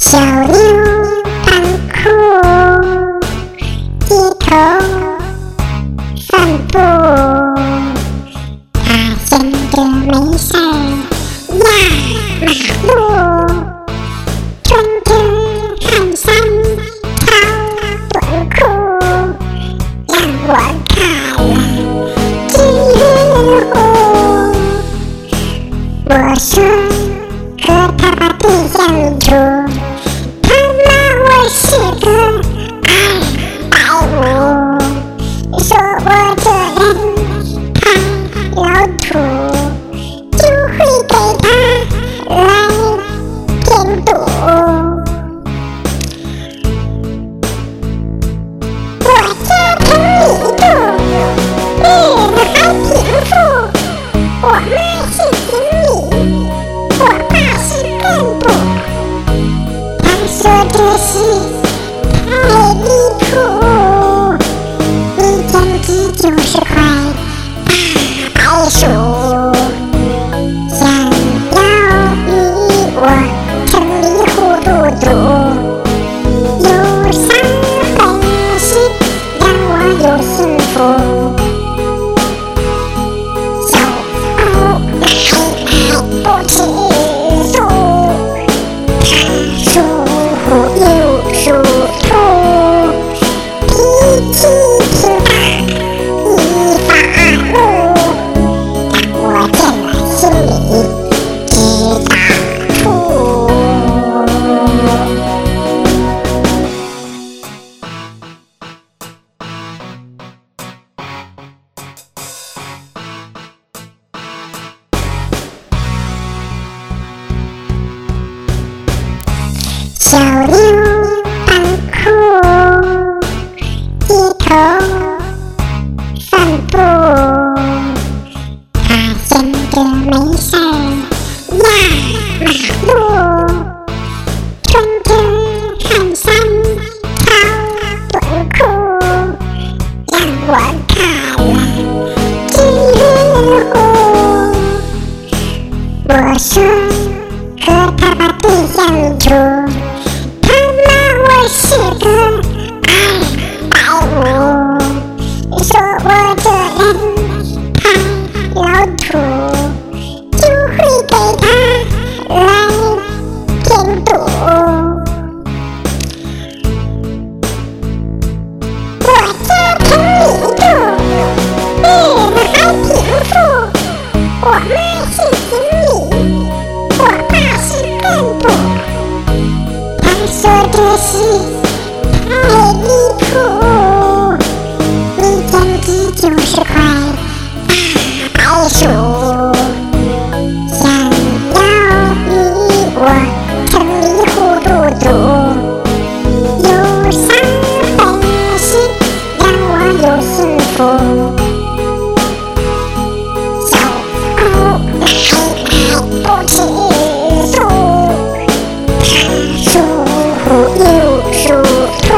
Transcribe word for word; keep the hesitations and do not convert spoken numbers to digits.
小牛短裤，街头散步，他闲着没事压马路，穿着汗衫套短裤，让我看了直晕乎。我说和他把对相处，他骂我是个二百五，说我这人太老土，就会给他来添堵。我家城里住，日子还挺富，我妈是经理，我爸是干部。他说这事太离谱，一天只九十块大白薯，想要与我城里糊涂赌，有啥本事让我有幸福？小狗奶奶不吃素，它属虎又属兔，脾气挺大，一发怒，让我见了心里直打怵。小牛短裤，街头散步，他闲着没事压马路，穿着汗衫套短裤，让我看了直晕乎。我说和他把对相处，他骂我是个二百五，说我这人太老土，就会给他来添堵。我家城里住，日子还挺富，我妈是经理，我爸是干部。他说这事太离谱，一天只九十块大白薯，想要与我城里糊涂赌，有啥本事让我有幸福？小狗奶奶不吃素，它属虎又属兔。